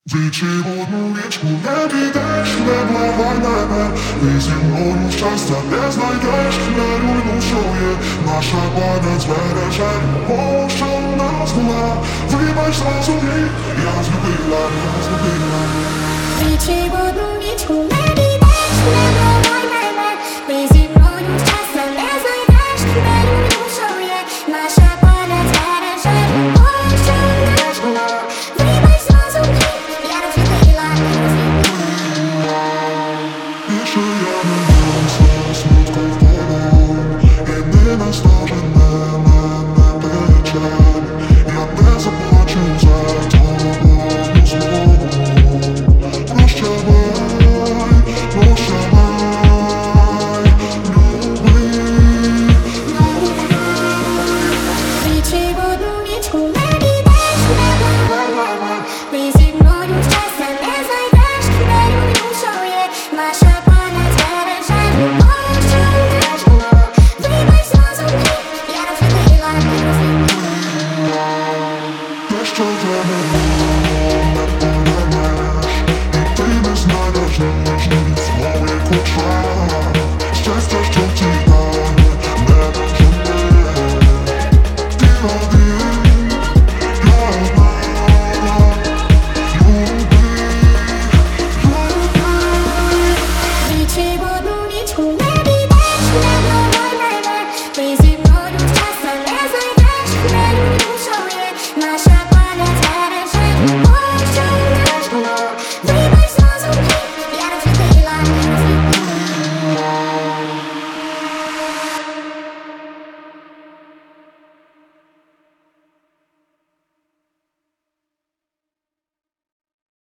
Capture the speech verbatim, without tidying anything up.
Вічі в одну річку не підеш, не благай мене. Ти зі мною щастя не знайдеш, не руйну, що є. Наша пам'ять збереже любов, що в нас була. Вибач зразу мій, я злюбила, я злюбила. Вічі